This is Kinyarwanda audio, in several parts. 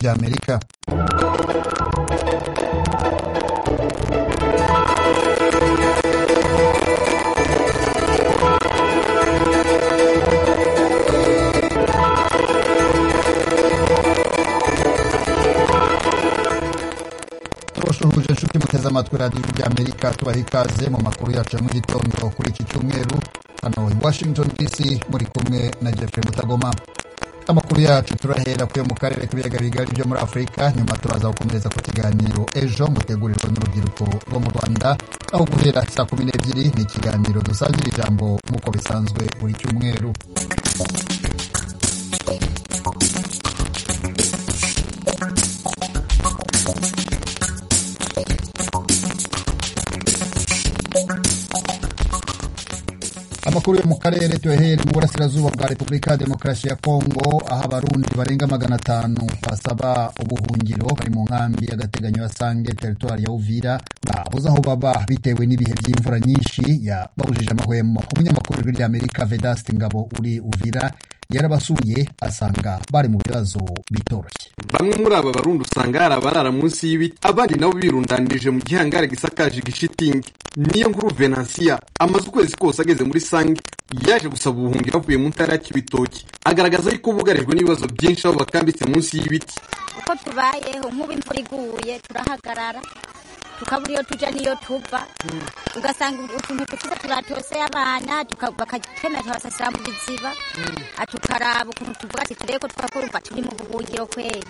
ry'Amerika. Turashuhuje inshuti muteze amatwi radiyo ry'Amerika, tubaha ikaze mu makuru yacu mu gitondo kuri iki cyumweru hano i Washington DC, muri kumwe na Jeffrey Mutagoma. Amakuru yacu turahera kuyo mu karere k'ibiyaga bigari byo muri Afurika, nyuma turaza gukomereza ku kiganiro ejo mutegurirwa n'urubyiruko rwo mu Rwanda, aho guhera saa 12 ni ikiganiro dusangira ijambo nk'uko bisanzwe buri cyumweru. Amakuru yo mu karere tuhere mu burasirazuba bwa Repubulika ya Demokarasi ya Kongo, aho abarundi barenga 500 basaba ubuhungiro bari mu nkambi y'agateganyo ya Sange, teritwari ya Uvira, babuze aho baba bitewe n'ibihe by'imvura nyinshi babujije amahwemo. Umunyamakuru w'Amerika Vedaste Ngabo uri Uvira yarabasuye asanga bari mu bibazo bitoroshye. Bamwe muri aba barundi usanga hari abarara munsi y'ibiti, abandi nabo birundanije mu gihangare gisakaje igishitingi. Niyo nkuru Venansia amaze ukwezi kose ageze muri Sange, yaje gusaba ubuhungiro avuye mu ntara ya Kibitoki. Agaragaza yuko bugarijwe n'ibibazo byinshi aho bakambitse munsi y'ibiti. Uko tubayeho nk'ubu imvura iguye turahagarara, tukabura iyo tuja niyo tuva, ugasanga utuntu tukiza turatose abana bakakemera basasira mu biziba, atukaraba ukuntu tuvuga ati tureko twakurumva turi mu buhungiro kweli.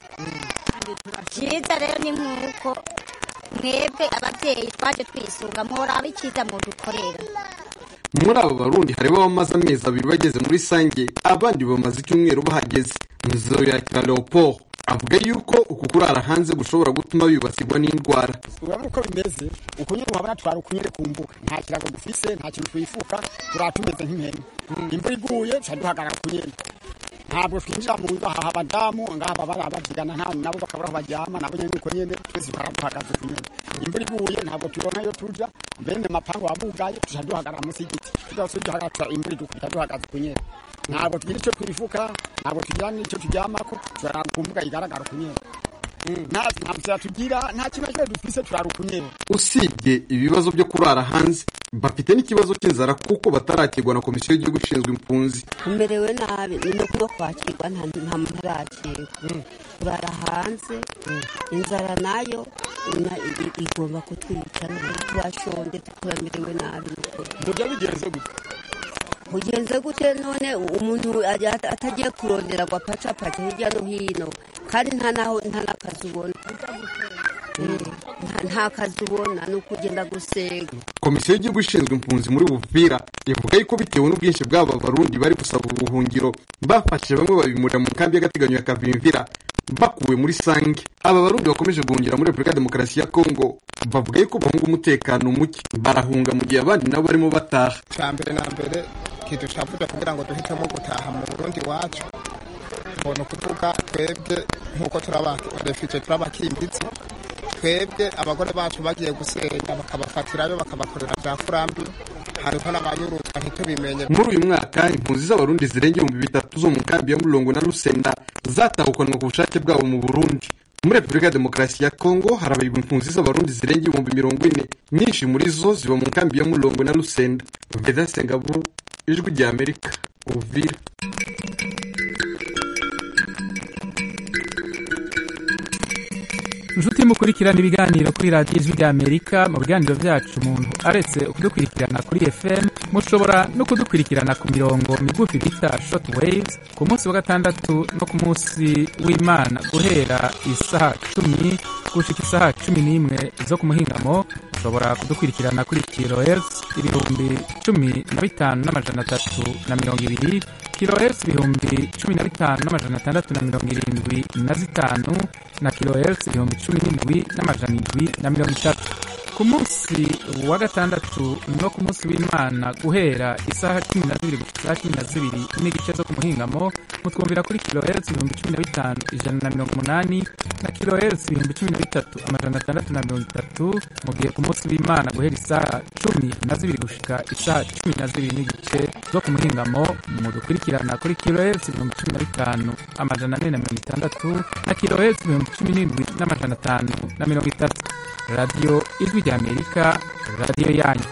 Cyiza rero ni nk'uko mwebwe ababyeyi twaje twisunga muraba icyiza mu dukorera. Muri abo barundi harimo abamaze amezi 2 bageze muri Sange, abandi bamaze icyumweru bahageze. Nzoyakira Leopold avuga yuko uku kurara hanze gushobora gutuma bibasirwa n'indwara. Urabona uko bimeze, ukunyura uhabona twara ukunyure ku mbuga, nta kirago dufise, nta kintu twifuka, turatumeze nk'impene. Imvura iguye duhagarara kunyene. Ntabwo twinjira mu nzu, aha abadamu ngaha barabagirana nabo bakabura aho baryama, nabo nyene uko nyene twese duhagaze kunyene. Imvura iguye ntabwo turonka yo tuja, bene mapango wabugaye duhagarara munsi y'igiti. Duhagarara imvura iguye duhagaze kunyene. Ntabwo tugira icyo twifuka, ntabwo tugira n'icyo turyamako, turara ku mbuga igaragara kunyene. Ntabwo tugira nta kintu dufise, turara kunyene. Usibye ibibazo byo kurara hanze, bafite n'ikibazo cy'inzara kuko batarakirwa na komisiyo y'igihugu ishinzwe impunzi. Umerewe nabi no kuba kwakirwa nta muntu arakirwa, turara hanze, inzara nayo igomba kutwica, turashonde, turamerewe nabi. Burya bigenze gute? Ugenze gute none umuntu atagiye kurondera kwa paca hirya no hino, kandi nta n'akazi ubona, nta kazi ubona, ni ukugenda gusega. Komisiyo y'igihugu ishinzwe impunzi muri Uvira ivuga yuko bitewe n'ubwinshi bw'aba barundi bari gusaba ubuhungiro, bafashije bamwe babimurira mu kambi y'agateganyo ya Kavimvira bakuwe muri Sange. Aba barundi bakomeje guhungira muri Repubulika ya Demokarasi ya Kongo, bavuga yuko bahunga umutekano muke, barahunga mu gihe abandi nabo barimo bataha. Cyambere na mbere kitu cyavuga kugira ngo duhitemo gutaha mu Burundi wacu, ubona kuvuga twebwe nk'uko turabafite turabakimbitse, twebwe abagore bacu bagiye gusenya bakabafatirayo bakabakorera bya furambi, hariho n'abayurutwa ntitubimenye. Muri uyu mwaka impunzi z'abarundi zirenga 3,000 zo mu kambi ya Mulongo na Lusenda zatahukanwa ku bushake bwabo mu Burundi. Muri Repubulika ya Demokarasi ya Kongo hari impunzi z'abarundi zirenga 40,000, nyinshi muri zo ziba mu kambi ya Mulongo na Lusenda. Vedaste Ngabo, Ijwi ry'Amerika, Uvira. Inshuti mukurikirana ibiganiro kuri radiyo Ijwi ry'Amerika, mu biganiro byacu umuntu aretse kudukurikirana kuri FM, mushobora no kudukurikirana ku mirongo migufi bita short waves ku munsi wa gatandatu no ku munsi w'Imana guhera isaha 10 gushika isaha 11 zo ku muhingamo. Mushobora kudukurikirana kuri kilohertz 15,320, kilohertz 15,675 na kilohertz 17,730. ku munsi wa gatandatu no ku munsi w'Imana guhera isaha 12 gushika 12 n'igice zo ku muhingamo mutwumvira kuri kilohertz 15,180 na kilohertz 13,630 mu gihe ku munsi w'Imana guhera isaha 12 gushika isaha 12 n'igice zo ku muhingamo mudukurikirana kuri kilohertz 15,460 na kilohertz 17,530. Radio Ijwi ry'Amerika, radio yanyu.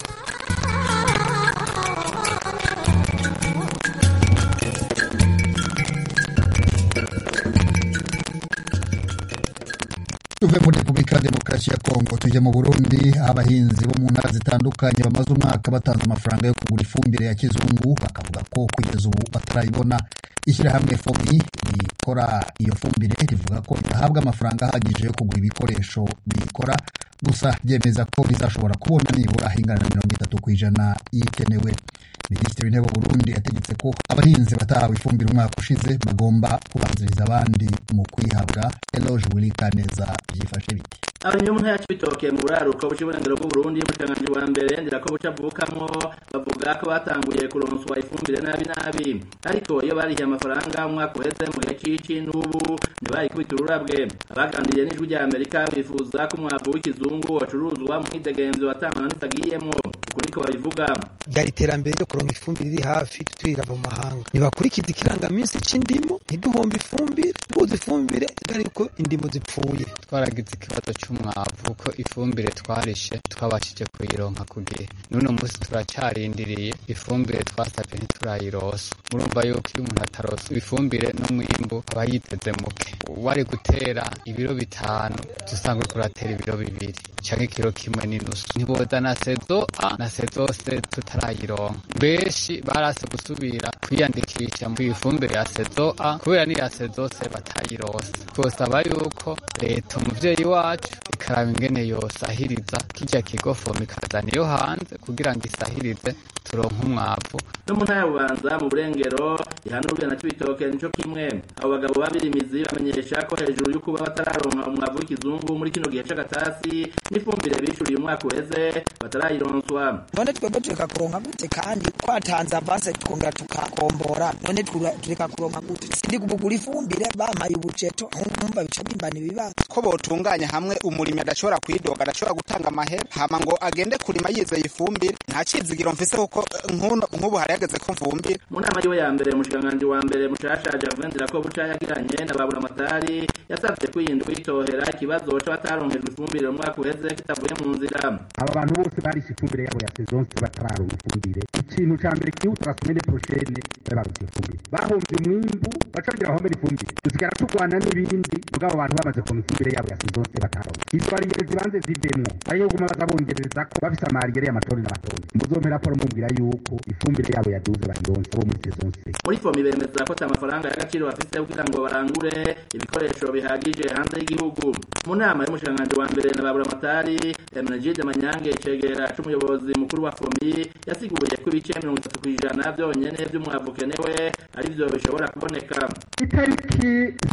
tuve muri Repubulika ya Demokarasi ya Kongo tuje mu Burundi, abahinzi bo mu ntara zitandukanye bamaze umwaka batanze amafaranga yo kugura ifumbire ya kizungu bakavuga ko kugeza ubu batarayibona. Ishyirahamwe FOMI rikora iyo fumbire rivuga ko ridahabwa amafaranga ahagije yo kugura ibikoresho biyikora, gusa ryemeza ko rizashobora kubona nibura ingana na 30% y'ikenewe. Minisitiri w'Intebe w'Uburundi yategetse ko abahinzi batahawe ifumbire umwaka ushize bagomba kubanziriza abandi mu kwihabwa. Eloge Wilikaneza byifashe biti. Abarimyi mu ntara y'Ibitoke mu buraruko bw'uburengero bw'Uburundi umushanganje wa mbere ndirako bucavukamwo bavuga ko batanguye kuronswa ifumbire nabi ariko iyo barihiye amafaranga umwaka uheze mu gihe c'ici n'ubu ntibayikubita ururabwe. Abaganiriye n'Ijwi ry'Amerika bifuza ko umwavu w'ikizungu wacuruzwa mu mwidegemvyo watangwa n'utagiyemwo ukuri ko babivuga. Byari iterambere ryo kuronka ifumbire iri hafi twira mu mahanga, ntibakurikiza ikirangaminsi c'indimo, ntiduhomba ifumbire, tuzi ifumbire ariko indimo zipfuye. Twaragize ikibazo c'umwavu ko ifumbire twarishe twabashije kuyironka ku gihe, none umunsi turacarindiriye ifumbire twasavye ntiturayirosa. Murumva yuko iyo umuntu atarosa ifumbire n'umwimbu aba yiteze muke. Wari gutera ibiro 5 dusanga kuratera ibiro 2 canke ikiro kimwe n'inusu. Ntiboza na sezo na sezo se tutarayironka. Beshi barase gusubira kwiyandikisha mu ifumbire ya sezo kubera ni ya sezo se batayirosa. Twosaba yuko leta umuvyeyi wacu ikaraba ingene yosahiriza kijya kigo FOMI kazana iyo hanze kugira ngo isahirize turonka umwavu. No mu ntara ya Bubanza mu burengero ihanurwe na Cibitoke nico kimwe. Abo bagabo babirimizi bamenyesha ko hejuru y'uko batararonka umwavu w'ikizungu muri kino gihe c'agatasi n'ifumbire bishuriye umwaka uheze batarayironswa. None twebwe tureka kuronka gute kandi twatanze avance tukongera tukakombora, none tureka kuronka gute? Sindi kubugura ifumbire bamaye ubuceto nkumva bica bimbana ibibazo ko botunganya hamwe umurimi adashobora kwidoga adashobora gutanga amahera hama ngo agende kurima yizeye ifumbire. Nta cizigiro mfise kuko nk'ubu harageze ko mvumbire. Mu nama yiwe ya mbere umushanganje wa mbere mushasha Javendera ko buca yagiranye na babura amatari yasavye kwiyindwa itohera ikibazo c'abataronkejwe ifumbire mu mwaka uheze kitavuye mu nzira. Aba bantu bose barishe ifumbire yabo ya saison batararonka ifumbire. Ikintu ca mbere kihuta semaine prochaine babaruye ifumbire. Bahomvye umwimbu bacagira aho mbere ifumbire. Dusigara tugwana n'ibindi mugabo abantu bamaze ku ifumbire yabo ya saison bataronka. Izo bariyere zibanze zivemwo. Ayo guma bazabongereza ko bafise amariyere y'amatoni n'amatoni. Muzompera raporo mumbwira yuko ifumbire yabo yaduze bayironse bo muri saison. Muri FOMI bemeza ko amafaranga y'agaciro bafise kugira ngo barangure ibikoresho bihagije hanze y'igihugu. Mu nama y'umushanganje wa mbere na babura amatari Emenegide Manyange cegera c'umuyobozi mukuru wa FOMI yasiguye ko ibice 30% byonyene by'umwavu kenewe ari byo bishobora kuboneka. Itariki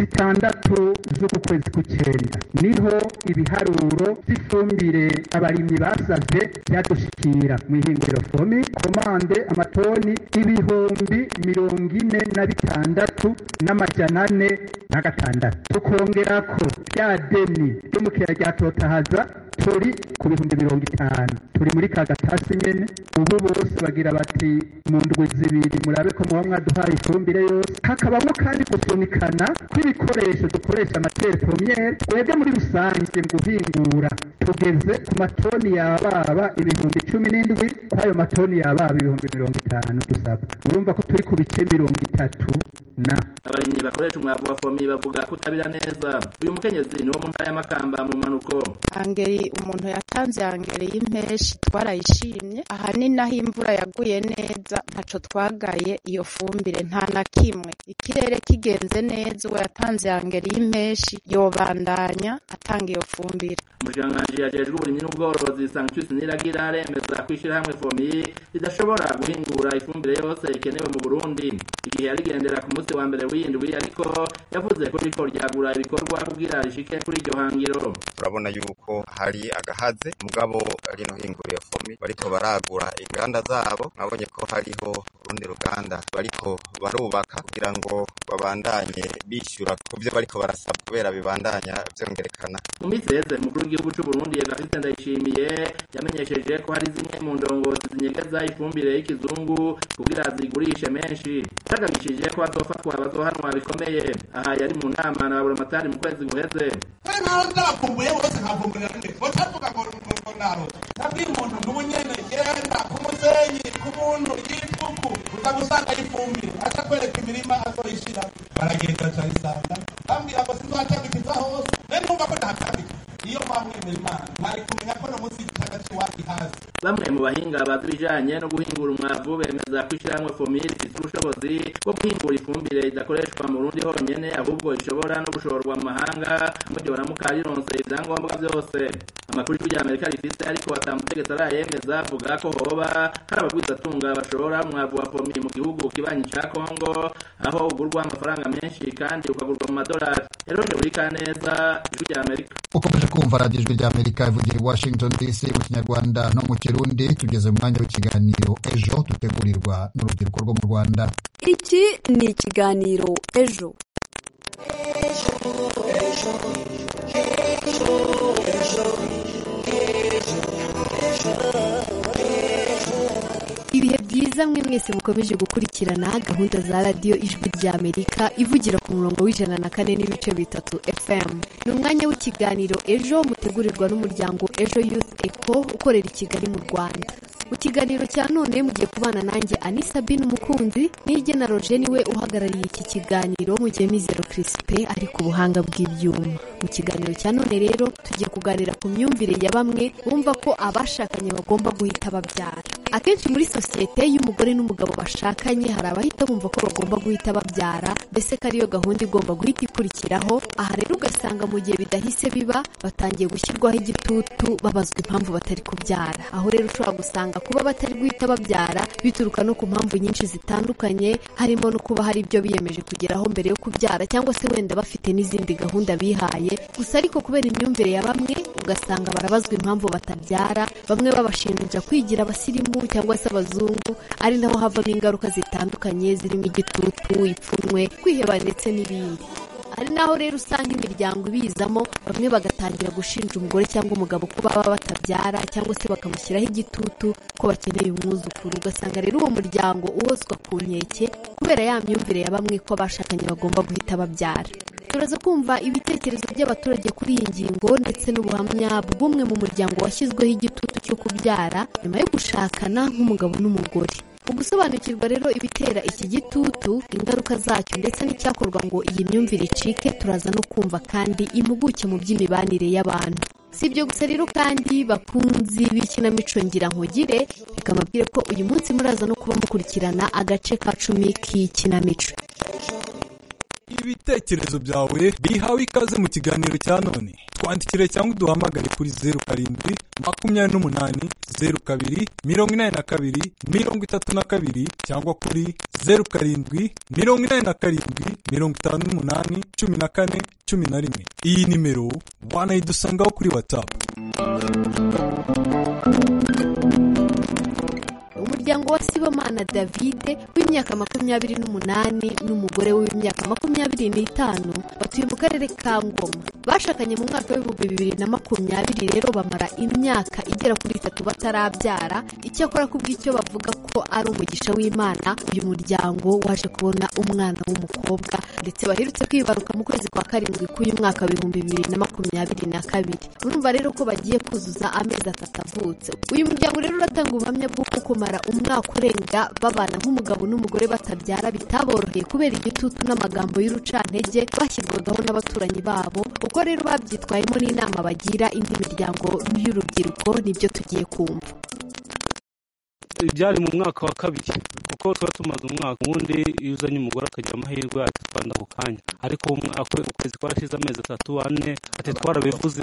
6 z'uku kwezi kw'icenda niho ibiharuro by'ifumbire abarimyi basavye byadushikira mu ihingiro FOMI komande amatoni 46,406 tukongerako rya deni ry'umukiriya rya totahaza turi ku 50,000 turi muri kagatasi nyene. Ubu bose bagira bati mu ndwi zibiri murabe ko muba mwaduhaye ifumbire yose. Hakabamo kandi gusunikana kw'ibikoresho dukoresha matiere premiere. Twebwe muri rusange mu guhingura tugeze ku matoni yababa 17,000 kwayo matoni yababa 50,000 dusaba. Urumva ko turi ku bice 30 na abarimyi bakoresha umwavu wa FOMI bavuga kutabira neza. Uyu mukenyezi ni wo mu ntara y'Amakamba mu manuko. Angeri umuntu yatanze angeri y'impeshi twarayishimye, ahanini naho imvura yaguye neza ntaco twagaye iyo fumbire nta na kimwe. Ikirere kigenze neza uwo yatanze angeri y'impeshi yobandanya atanga iyo fumbire. Umushanganje yajejwe uburimyi n'ubworozi Sanctus Niragira aremeza kwishira hamwe FOMI ridashobora guhingura ifumbire yose ikenewe mu Burundi. Igihe yarigendera ku munsi munsi wa mbere w'indwi ariko yavuze ko riko ryagura ibikorwa kugira rishike kuri iryo hangiro. Turabona yuko hari agahaze mugabo rino hinguriro fomi bariko baragura inganda zabo, nabonye ko hariho urundi ruganda bariko barubaka kugira ngo babandanye bishyura ku byo bariko barasaba kubera bibandanya byongerekana. Mu minsi yeze umukuru w'igihugu cy'u Burundi Evariste Ndayishimiye yamenyesheje ko hari zimwe mu ndongozi zinyegeza ifumbire y'ikizungu kugira zigurishe menshi, cyagamishije ko azofatwa abazohanwa bikomeye. Aha yari mu nama na Buramatari mu kwezi guheze. Naho ndakumbuye bose nkavumburira nde batavuga ngo naro nabwi umuntu n'umunyene genda ku musenyi ku muntu y'ifuku utagusanga ifumbire aca kwereka imirima azoyishira baragenda cyayisanga bambwira ngo sinzatabika hose numva ko ntatabika iyo mpamvu imirima ntari kumenya ko no munsi y'itagati wapi hasi. Bamwe mu bahinga bazi ibijanye no guhingura umwavu bemeza ko ishyirahamwe FOMI rifite ubushobozi bwo guhingura ifumbire idakoreshwa mu Burundi honyene ahubwo ishobora no gushorwa mu mahanga mu gihe baramuka rironse ibyangombwa byose. Amakuru y'Amerika rifite ariko atamutegetse arayemeza avuga ko hoba hari abagwizatunga bashora umwavu wa FOMI mu gihugu kibanyi ca Kongo aho ugurwa amafaranga menshi kandi ukagurwa mu madolari. Eronde Urikaneza, Ijwi ry'Amerika. Ukomeje kumva radiyo Ijwi ry'Amerika ivugira i Washington DC mu Kinyarwanda no mu Kirundi. Tugeze mu mwanya w'ikiganiro ejo dutegurirwa n'urubyiruko rwo mu Rwanda. Iki ni ikiganiro ejo. Ibihe byiza mwe mwese mukomeje gukurikirana gahunda za radiyo Ijwi ry'Amerika ivugira ku murongo w'104.3 FM. Ni umwanya w'ikiganiro ejo mutegurirwa n'umuryango Ejo Youth Eco ukorera i Kigali mu Rwanda. Mu kiganiro cya none mugiye kubana nanjye Anissa Bin Umukunzi, nirye na Roger niwe uhagarariye iki kiganiro, mu gihe Mizero Crispe ari ku buhanga bw'ibyuma. Mu kiganiro cya none rero tugiye kuganira ku myumvire ya bamwe bumva ko abashakanye bagomba guhita babyara. Akenshi muri sosiyete y'umugore n'umugabo bashakanye hari abahita bumva ko bagomba guhita babyara, mbese ko ariyo gahunda igomba guhita ikurikiraho. Aha rero ugasanga mu gihe bidahise biba batangiye gushyirwaho igitutu babazwa impamvu batari kubyara. Aho rero ushobora gusanga kuba batari guhita babyara bituruka no ku mpamvu nyinshi zitandukanye, harimo no kuba hari ibyo biyemeje kugeraho mbere yo kubyara cyangwa se wenda bafite n'izindi gahunda bihaye. Gusa ariko kubera imyumvire ya bamwe ugasanga barabazwa impamvu batabyara, bamwe babashinja kwigira abasirimu cyangwa se abazungu, ari naho havamo ingaruka zitandukanye zirimo igitutu, ipfunwe, kwiheba ndetse n'ibindi. Ari naho rero usanga imiryango ibizamo, bamwe bagatangira gushinja umugore cyangwa umugabo ko baba batabyara cyangwa se bakamushyiraho igitutu ko bakeneye umwuzukuru. Ugasanga rero uwo muryango uwozwa ku nkeke kubera ya myumvire ya bamwe ko abashakanye bagomba guhita babyara. Turaza kumva ibitekerezo by'abaturage kuri iyi ngingo ndetse n'ubuhamya bw'umwe mu muryango washyizweho igitutu cyo kubyara nyuma yo gushakana nk'umugabo n'umugore. Mu gusobanukirwa rero ibitera iki gitutu, ingaruka zacyo ndetse n'icyakorwa ngo iyi myumvire icike, turaza no kumva kandi impuguke mu by'imibanire y'abantu. Si ibyo gusa rero kandi bakunzi b'ikinamico ngira nkugire, reka mbabwire ko uyu munsi muraza no kuba mukurikirana agace ka 10 k'ikinamico. Ibitekerezo byawe bihawe ikaze mu kiganiro cya none. Twandikire cyangwa uduhamagare kuri 07 28 02 82 32 cyangwa kuri 07 87 58 14 11. Iyi nimero wanayidusangaho kuri WhatsApp. Umuryango wa Sibomana David w'imyaka 28 n'umugore we w'imyaka 25 batuye mu karere ka Ngoma. Bashakanye mu mwaka wa 2020 rero bamara imyaka igera kuri 3 batarabyara. Icyakora kubw'icyo bavuga ko ari umugisha w'Imana, uyu muryango waje kubona umwana w'umukobwa ndetse baherutse kwibaruka mu kwezi kwa karindwi k'uyu mwaka wa 2022. Urumva rero ko bagiye kuzuza amezi 3 avutse. Uyu muryango rero uratanga ubuhamya bw'uko kumara umwaka urenga babana nk'umugabo n'umugore batabyara bitaboroheye kubera igitutu n'amagambo y'urucantege bashyirwagaho n'abaturanyi babo. Uko rero babyitwayemo n'inama bagira indi miryango y'urubyiruko nibyo tugiye kumva. byari mu mwaka wa kabiri kuko tuba tumaze umwaka ubundi iyo uzanye umugore akagira amahirwe ati twanda ako kanya ariko ukwezi kwarashize amezi 3-4 ati twarabivuze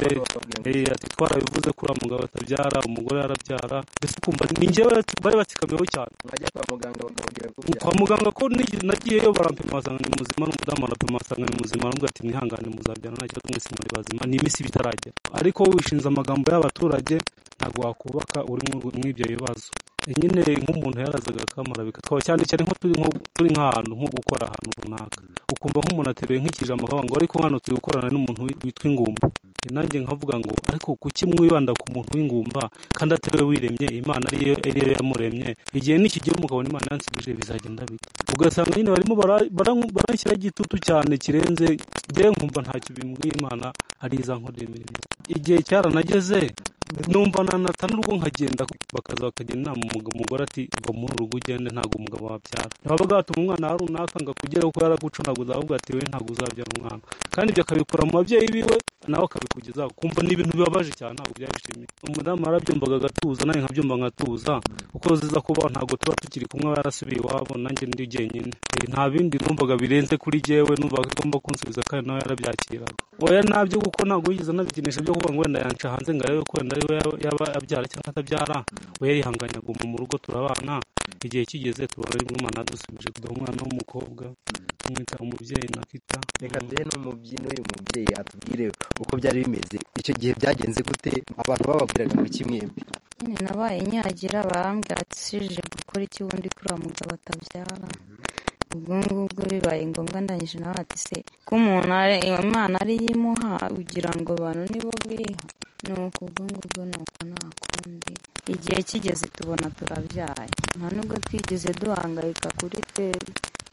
kuri mugabo atabyara umugore arabyara mbese ukumva ni njyewe bari batsikamiyeho cyane bajya kwa muganga bakabwira ko kwa muganga ko nagiyeyo barampima basanga ni muzima n'umudamu arapima asanga ni muzima n'ubwo ati mwihangane muzabyara nta kibazo mwese muri bazima ni iminsi bitaragera ariko wishinze amagambo y'abaturage ntabwo wakubaka uri mw'ibyo bibazo nyine nk'umuntu yarazaga akamara bikatwaba cyane cyane nko turi nk'ahantu nko gukora ahantu runaka ukumva nk'umuntu ateruye nk'ikijambo akavuga ngo ariko hano turi gukorana n'umuntu witwa ingumba nanjye nkavuga ngo ariko kuki mwibanda ku muntu w'ingumba kandi atariwe wiremye imana ariyo yamuremye igihe nikigera umugabo n'imana yansubije bizagenda bite ugasanga nyine barimo baranshyira igitutu cyane kirenze njye nkumva ntacyo bimbwiye imana ari izankorera imirimo igihe cyaranageze numva nanata n'urugo nkagenda bakagenda inama umugore ati ngo muri urugo ugende ntabwo umugabo wabyara ntibabaga batuma umwana hari runaka ngo akugeraho ko yaragucunaguza ahubwo ati we ntabwo uzabyara umwana kandi ibyo akabikora mu babyeyi biwe nawe akabikugezaho kumva ni ibintu bibabaje cyane ntabwo byabishimiye umudamu arabyumvaga agatuza nawe nkabyumva nkatuza uko ziza kubaho ntabwo tuba tukiri kumwe yarasubiye iwabo nanjye ndi jyenyine nta bindi numvaga birenze kuri jyewe numvaga agomba kunsubiza kandi nawe yarabyakiraga oya nabyo kuko ntabwo yigeze anabikinisha byo kuvuga ngo wenda yanca hanze ngo arebe ko wenda ariwe yaba abyara cyangwa atabyara we yihanganye aguma mu rugo turabana igihe kigeze tubona ari umwana adusubije kuduha umwana w'umukobwa tumwita umubyeyi nakita reka mbere n'uyu mubyeyi atubwire uko byari bimeze icyo gihe byagenze gute abantu bababwiraga ngo kimwembi nyine nabaye nyagira barambwira ati sije gukora iki wundi kuri uwo mugabo atabyara ubwo ngubwo bibaye ngombwa ndangije nawe ati se ko umuntu imana ari yimuha ugira ngo abantu nibo biha nuko ubwo ngubwo nuko nta kundi igihe kigeze tubona turabyaye nta nubwo twigeze duhangayika kuri twebwe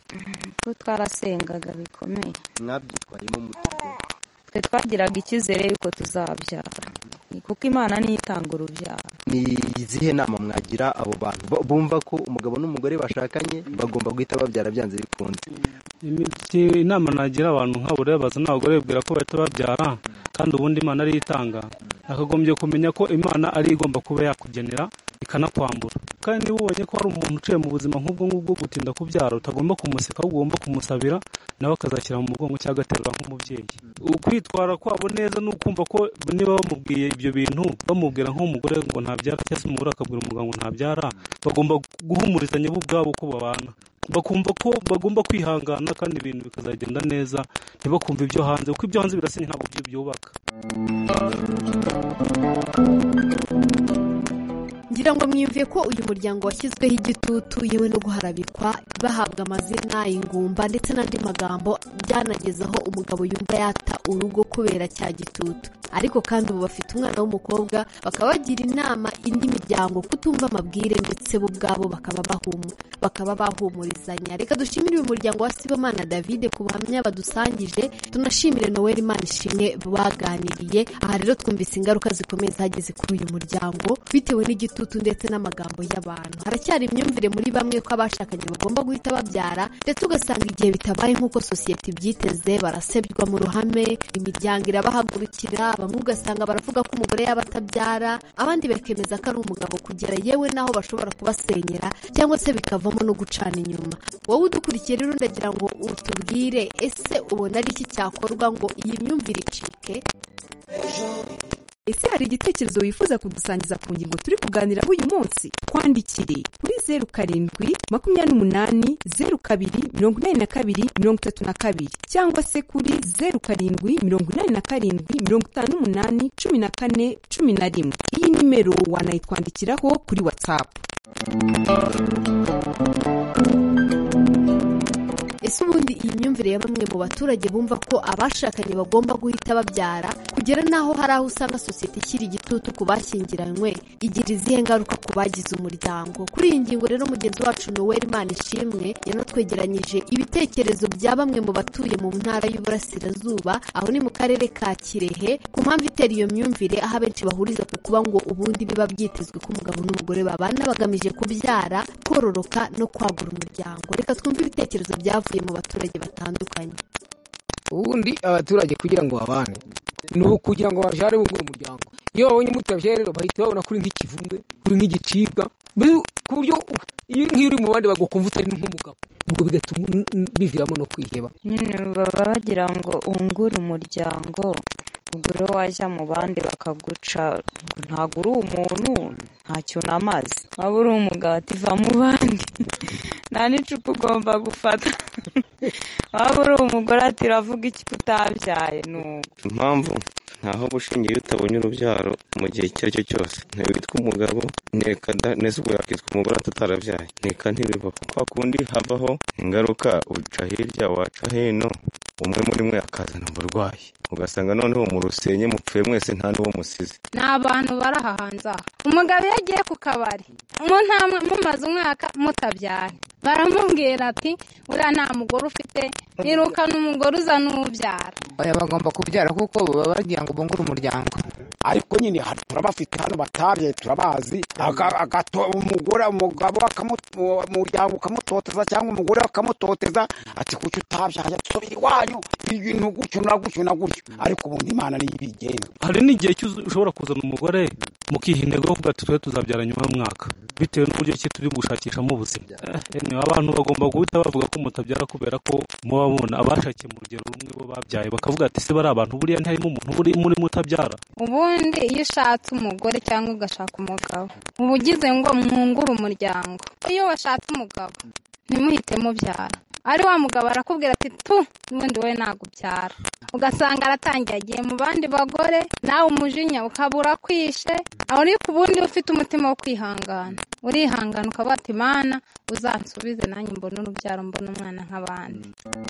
ko twarasengaga bikomeye mwabyitwayemo mutugo twe twagiraga icyizere yuko tuzabyara kuko imana niyo itanga urubyaro ni izihe nama mwagira abo bantu bumva ko umugabo n'umugore bashakanye bagomba guhita babyara byanze bikunze inama nagira abantu nk'abo rero baza n'abagore bibwira ko bahita babyara kandi ubundi imana ariyo itanga akagombye kumenya ko imana ari igomba kuba yakugenera ikanakwambura kandi niba ubonye ko hari umuntu uciye mu buzima nk'ubwo ngubwo gutinda kubyara utagomba kumuseka ahubwo ugomba kumusabira nawe akazashyira mu mugongo cyangwa agaterura nk'umubyeyi ukwitwara kwabo neza ni ukumva ko niba bamubwiye ibyo bintu bamubwira nk'umugore ngo ntabyara cyangwa se umugore akabwira umugabo ngo ntabyara bagomba guhumurizanya bo ubwabo ko babana bakumva ko bagomba kwihangana kandi ibintu bikazagenda neza ntibakumva ibyo hanze kuko ibyo hanze birasenya ntabwo byo byubaka ngira ngo mwiyumviye ko uyu muryango washyizweho igitutu yewe no guharabikwa bahabwa amazina ingumba ndetse n'andi magambo byanageza aho umugabo yumva yata urugo kubera cya gitutu ariko kandi ubu bafite umwana w'umukobwa bakaba bagira inama indi miryango kutumva amabwire ndetse bo ubwabo bakaba bahumurizanya reka dushimire uyu muryango wa Sibomana David ku buhamya badusangije tunashimire Noel Manishimwe baganiriye aha rero twumvise ingaruka zikomeye zageze kuri uyu muryango bitewe n'igitutu ndetse n'amagambo y'abantu haracyari imyumvire muri bamwe ko abashakanye bagomba guhita babyara ndetse ugasanga igihe bitabaye nk'uko sosiyete ibyiteze barasebywa mu ruhame imiryango irabahagurukira bamwe ugasanga baravuga ko umugore yaba atabyara abandi bakemeza ko ari umugabo kugera yewe naho bashobora kubasenyera cyangwa se bikavamo no gucana inyuma wowe udukurikiye rero ndagira ngo utubwire ese ubona ari iki cyakorwa ngo iyi myumvire icike ese hari igitekerezo wifuza kudusangiza ku ngingo turi kuganiraho uyu munsi twandikire kuri 0788028232 cyangwa se kuri 0788571411 iyi nimero wanayitwandikiraho kuri WhatsApp. ese ubundi iyi myumvire ya bamwe mu baturage bumva ko abashakanye bagomba guhita babyara kugera naho hari aho usanga sosiyete ishyira igitutu ku bashyingiranywe igira izihe ngaruka ku bagize umuryango kuri iyi ngingo rero mugenzi wacu Noel Manishimwe yanatwegeranyije ibitekerezo bya bamwe mu batuye mu ntara y'Uburasirazuba aho ni mu karere ka Kirehe ku mpamvu itera iyo myumvire aho abenshi bahuriza ku kuba ngo ubundi biba byitezwe ko umugabo n'umugore babana bagamije kubyara kororoka no kwagura umuryango reka twumve ibitekerezo byavuye mu baturage batandukanye ubundi abaturage kugira ngo babane ni ukugira ngo bajare mu muryango iyo babonye mutabyara rero bahita babona kuri nk'ikivumbe kuri nk'igicibwa ku buryo nk'iyo uri mu bandi bagukumva utari nk'umugabo ubwo bigatuma biviramo no kwiheba nyine baba bagira ngo ungure umuryango ubwo rero wajya mu bandi bakaguca ntabwo uri umuntu ntacyo unamaze waba uri umugabo ati va mu bandi nta n'icupa ugomba gufata waba uri umugore ati uravuga iki kutabyaye nuko impamvu ntaho bushingiye utabonye urubyaro mu gihe icyo ari cyo cyose ntibitwa umugabo neza ubwo yakitwa umugore atatarabyaye ntibibaho kwa kundi havaho ingaruka uca hirya waca hino umwe muri mwe akazana uburwayi ugasanga noneho mu rusenye mupfuye mwese nta n'uwo musize ni abantu bari aha hanze aha umugabo iyo agiye ku kabari mumaze umwaka mutabyara baramubwira ati uriya nta mugore ufite nirukana umugore uza n'ubyara aya bagomba kubyara kuko baba bagira ngo bungure umuryango ariko nyine turabafite hano batabye turabazi umugabo umuryango ukamutoteza cyangwa umugore akamutoteza ati kuki utabyaye subira iwanyu ibintu gutyo na gutyo na gutyo ariko ubundi Imana niyo ibigenga hari n'igihe ushobora kuzana umugore mukiha intego yo kuvuga ati twe tuzabyara nyuma y'umwaka bitewe n'uburyo ki turi gushakishamo ubuzima abantu bagomba guhita bavuga ko mutabyara kubera ko muba mubona abashakiye mu rugero rumwe bo babyaye bakavuga ati se bari abantu buriya ntarimo umuntu uri muri mutabyara ubundi iyo ushatse umugore cyangwa ugashaka umugabo uba ugize ngo mwungure umuryango iyo washatse umugabo ntimuhite mubyara ari wa mugabo arakubwira ati tu n'ubundi wowe ntabwo ubyara ugasanga aratangiye agiye mu bandi bagore nawe umujinya ukabura kwishe aho ariko ubundi ufite umutima wo kwihangana urihangana ukavuga ati Mana uzansubize nanjye mbona urubyaro mbona umwana nk'abandi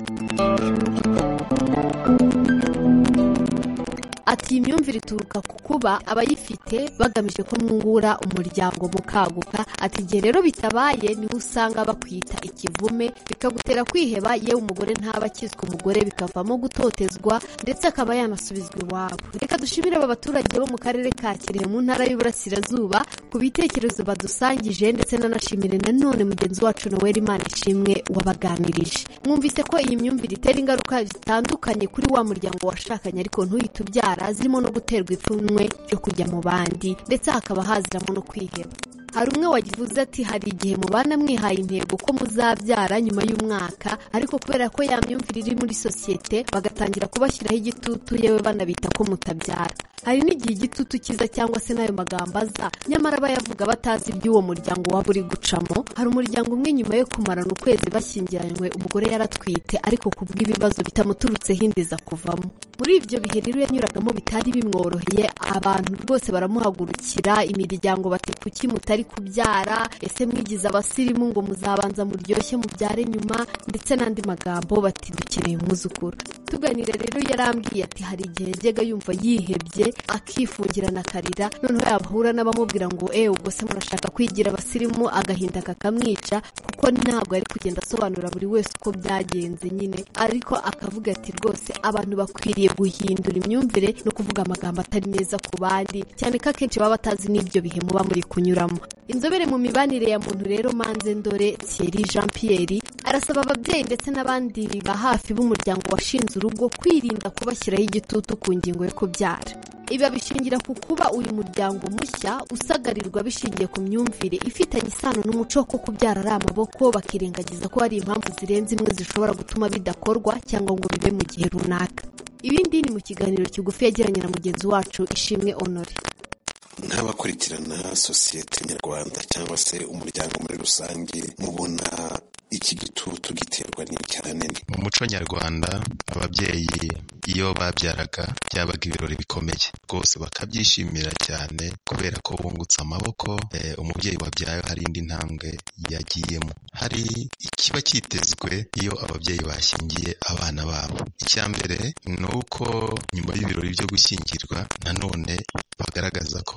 ati imyumvire ituruka ku kuba abayifite bagamije ko mwungura umuryango mukaguka ati igihe rero bitabaye niho usanga bakwita ikivume bikagutera kwiheba yewe umugore ntaba akizwa umugore bikavamo gutotezwa ndetse akaba yanasubizwa iwabo reka dushimire aba baturage bo mu karere ka Kirehe mu ntara y'Uburasirazuba ku bitekerezo badusangije ndetse nanashimire nanone mugenzi wacu Noel Imanishimwe wabaganirije mwumvise ko iyi myumvire itera ingaruka zitandukanye kuri wa muryango washakanye ariko ntuhite ubyara zirimo no guterwa ipfunwe ryo kujya mu bandi ndetse hakaba haziramo no kwiheba hari umwe wagivuze ati hari igihe mubana mwihaye intego ko muzabyara nyuma y'umwaka ariko kubera ko ya myumvire iri muri sosiyete bagatangira kubashyiraho igitutu yewe banabita ko mutabyara hari n'igihe igitutu kiza cyangwa se n'ayo magambo aza nyamara bayavuga batazi iby'uwo muryango waba uri gucamo hari umuryango umwe nyuma yo kumarana ukwezi bashyingiranywe umugore yaratwite ariko kubw'ibibazo bitamuturutseho inda kuvamo muri ibyo bihe rero yanyuragamo bitari bimworoheye abantu rwose baramuhagurukira imiryango bati kuki mutari kubyara ese mwigize abasirimu ngo muzabanza muryoshye mubyare nyuma ndetse n'andi magambo bati dukeneye umwuzukuru tuganira rero yarambwiye ati hari igihe yajyaga yumva yihebye akifungirana akarira noneho yabahura n'abamubwira ngo ubwo se murashaka kwigira abasirimu agahinda kakamwica kuko ntabwo ari kugenda asobanura buri wese uko byagenze nyine ariko akavuga ati rwose abantu bakwiriye guhindura imyumvire no kuvuga amagambo atari meza ku bandi cyane ko akenshi baba batazi n'ibyo bihe muba muri kunyuramo inzobere mu mibanire ya muntu rero Manze Ndore Thierry Jean Pierre arasaba ababyeyi ndetse n'abandi ba hafi b'umuryango washinze urugo kwirinda kubashyiraho igitutu ku ngingo yo kubyara ibi bishingira ku kuba uyu muryango mushya usagarirwa bishingiye ku myumvire ifitanye isano n'umuco wo kubyara ari amaboko bakirengagiza ko hari impamvu zirenze imwe zishobora gutuma bidakorwa cyangwa ngo bibe mu gihe runaka ibindi ni mu kiganiro kigufi yagiranye na mugenzi wacu Ishimwe Honore nk'abakurikirana sosiyete nyarwanda cyangwa se umuryango muri rusange mubona iki gitutu giterwa n'icyane mu muco nyarwanda ababyeyi iyo babyaraga byabaga ibirori bikomeye rwose bakabyishimira cyane kubera ko bungutse amaboko umubyeyi wabyaye hari indi ntambwe yagiyemo hari ikiba cyitezwe iyo ababyeyi bashyingiye abana babo icya mbere ni uko nyuma y'ibirori byo gushyingirwa nanone bagaragaza ko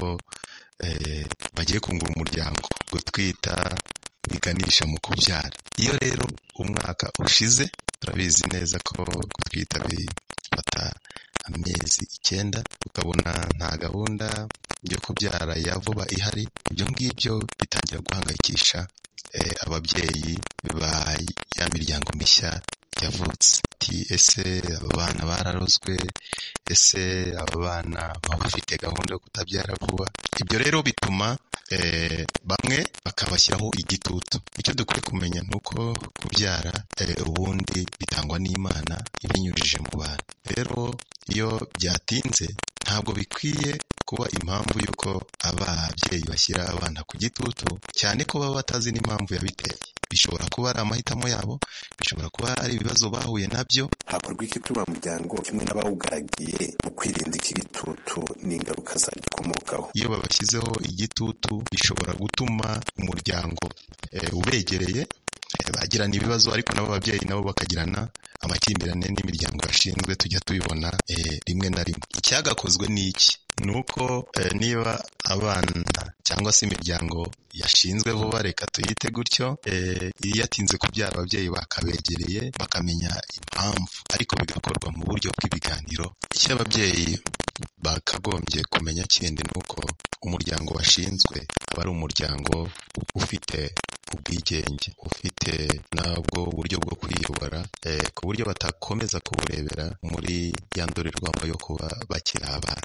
bagiye kungura umuryango gutwita biganisha mu kubyara iyo rero umwaka ushize turabizi neza ko gutwita bifata amezi 9 ukabona nta gahunda yo kubyara ya vuba ihari ibyo ngibyo bitangira guhangayikisha ababyeyi ba ya miryango mishya yavutse ese abana bararozwe ese abana bafite gahunda yo kutabyara vuba ibyo rero bituma bamwe bakabashyiraho igitutu. Icyo dukwiye kumenya ni uko kubyara ubundi bitangwa n'Imana ibinyujije mu bantu. Rero iyo byatinze ntabwo bikwiye kuba impamvu y'uko ababyeyi bashyira abana ku gitutu, cyane ko baba batazi n'impamvu yabiteye. Bishobora kuba ari amahitamo yabo, bishobora kuba ari ibibazo bahuye nabyo. Hakorwa iki kuri wa muryango kimwe n'abawugaragiye mu kwirinda iki gitutu n'ingaruka zagikomokaho? Iyo babashyizeho igitutu bishobora gutuma umuryango ubegereye bagirana ibibazo, ariko nabo ababyeyi nabo bakagirana amakimbirane n'imiryango yashinzwe. Tujya tubibona rimwe na rimwe. Icyagakozwe ni iki? Ni uko niba abana cyangwa se imiryango yashinzwe vuba, reka tuyite gutyo, iyo yatinze kubyara ababyeyi bakabegereye bakamenya impamvu, ariko bigakorwa mu buryo bw'ibiganiro. Icyo ababyeyi bakagombye kumenya kindi ni uko umuryango washinzwe aba ari umuryango ufite ubwigenge, ufite nabwo uburyo bwo kwiyobora, ku buryo batakomeza kuburebera muri ya ndorerwamo yo kuba bakiri abana.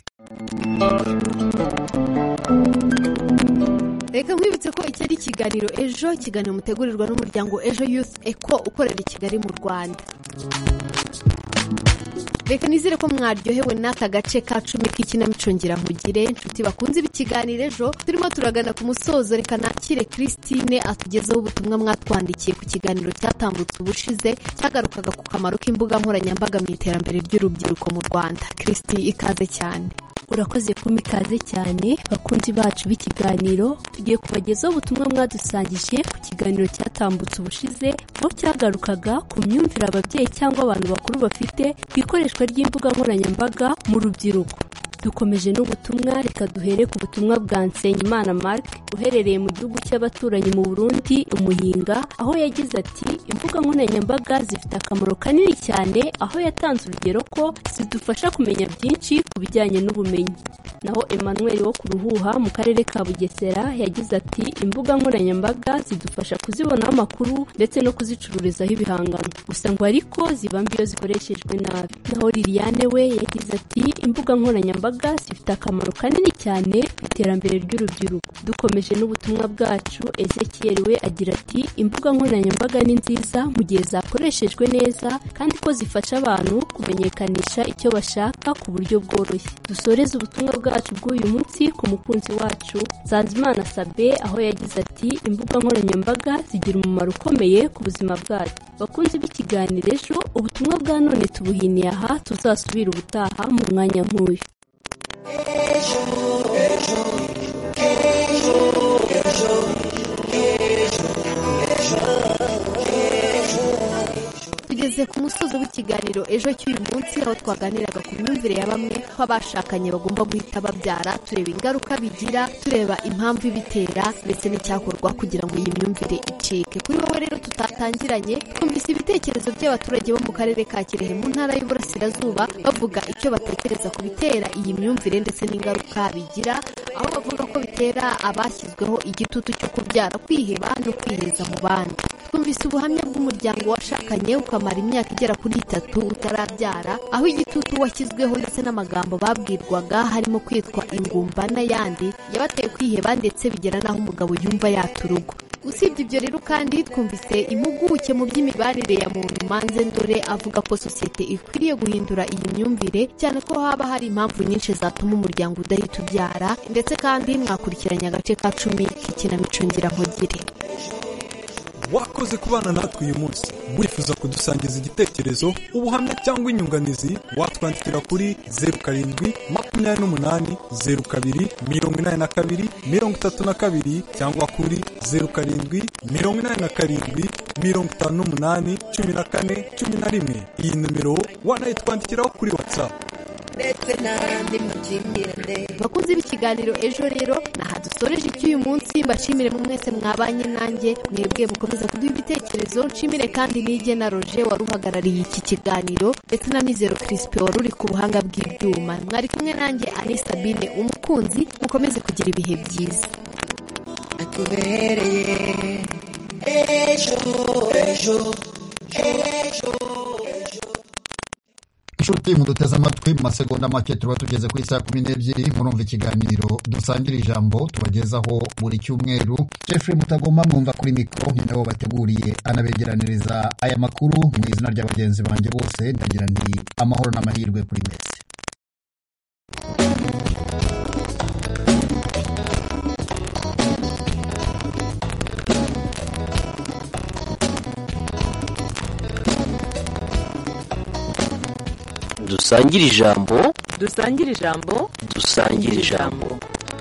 Reka nkwibutse ko iki ari ikiganiro ejo, ikiganiro mutegurirwa n'umuryango Ejo Youth Eco ukorera i Kigali mu Rwanda. Reka nizere ko mwaryohewe n'aka gace ka 10 k'ikinamico Nkugire. Inshuti bakunze ibikiganiro ejo, turimo turagana ku musozo. Reka nakire Christine atugezeho ubutumwa mwatwandikiye ku kiganiro cyatambutse ubushize cyagarukaga ku kamaro k'imbuga nkoranyambaga mu iterambere ry'urubyiruko mu Rwanda. Christi, ikaze cyane. Urakoze kuma ikaze cyane bakunzi bacu b'ikiganiro. Tugiye kubagezaho ubutumwa mwadusangije ku kiganiro cyatambutse ubushize, aho cyagarukaga ku myumvire ababyeyi cyangwa abantu bakuru bafite ku ikoreshwa ry'imbuga nkoranyambaga mu rubyiruko. Dukomeje n'ubutumwa, reka duhere ku butumwa bwa Nsengimana Mark uherereye mu gihugu cy'abaturanyi mu Burundi, Umuhinga, aho yagize ati imbuga nkoranyambaga zifite akamaro kanini cyane, aho yatanze urugero ko zidufasha kumenya byinshi ku bijyanye n'ubumenyi. Naho Emmanuel wo ku Ruhuha mu karere ka Bugesera yagize ati imbuga nkoranyambaga zidufasha kuzibonaho amakuru ndetse no kuzicururizaho ibihangano, gusa ngo ariko ziba mbi iyo zikoreshejwe nabi. Naho Liliane we yagize ati imbuga nkoranyambaga zifite akamaro kanini cyane ku iterambere ry'urubyiruko. Dukomeje n'ubutumwa bwacu, Ezekiel we agira ati imbuga nkoranyambaga ni nziza mu gihe zakoreshejwe neza kandi ko zifasha abantu kumenyekanisha icyo bashaka ku buryo bworoshye. Dusoreze ubutumwa bwacu bw'uyu munsi ku mukunzi wacu Nsanzimana Sabe, aho yagize ati imbuga nkoranyambaga zigira umumaro ukomeye ku buzima bwacu. Bakunzi b'ikiganiro ejo, ubutumwa bwa none tubuhiniye aha, tuzasubira ubutaha mu mwanya nk'uyu. Tugeze ku musozo w'ikiganiro ejo cy'uyu munsi, aho twaganiraga ku myumvire ya bamwe ko abashakanye bagomba guhita babyara, tureba ingaruka bigira, tureba impamvu ibitera ndetse n'icyakorwa kugira ngo iyi myumvire icike. Kuri wowe rero tutatangiranye, twumvise ibitekerezo by'abaturage bo mu karere ka Kirehe mu ntara y'Uburasirazuba bavuga icyo batekereza ku bitera iyi myumvire ndetse n'ingaruka bigira, aho bavuga ko bitera abashyizweho igitutu cyo kubyara kwiheba no kwiheza mu bandi. Twumvise ubuhamya bw'umuryango washakanye ukamara imyaka igera kuri 3 utarabyara, aho igitutu washyizweho ndetse n'amagambo babwirwaga harimo kwitwa ingumba n'ayandi yabateye kwiheba ndetse bigera naho umugabo yumva yaturugo. Usibye ibyo rero kandi twumvise impuguke mu by'imibanire ya muntu Manze Ndore avuga ko sosiyete ikwiriye guhindura iyi myumvire, cyane ko haba hari impamvu nyinshi zatuma umuryango udahita ubyara. Ndetse kandi mwakurikiranye agace ka 10 k'ikinamico Nkugire. Wakoze kubana natwe uyu munsi. Wifuza kudusangiza igitekerezo, ubuhamya cyangwa inyunganizi, watwandikira kuri 0728028232 cyangwa kuri 0787581411. Iyi numero wanayitwandikiraho kuri WhatsApp. Bakunze b'ikiganiro ejo rero, naha dusoreje icy'uyu munsi. Mbashimire mu mwese mwabanye nanjye, mwebwe mukomeza kuduha ibitekerezo. Nshimire kandi Nige na Roger wari uhagarariye iki kiganiro, ndetse na Mizero Crispin wari uri ku buhanga bw'ibyuma. Mwari kumwe nanjye Ani Sabine umukunzi. Mukomeze kugira ibihe byiza. Atubereye ejo ejo ejo. inshuti muduteze amatwi mu masegonda make tuba tugeze ku isaha 12 murumva ikiganiro dusangira ijambo tubagezaho buri cyumweru. Jeffrey Mutagoma mwumva kuri mikro ni nabo bateguriye anabegeraniriza aya makuru mu izina ry'abagenzi banjye bose ndagira nti amahoro n'amahirwe kuri mwese. Dusangire ijambo dusangire ijambo dusangire ijambo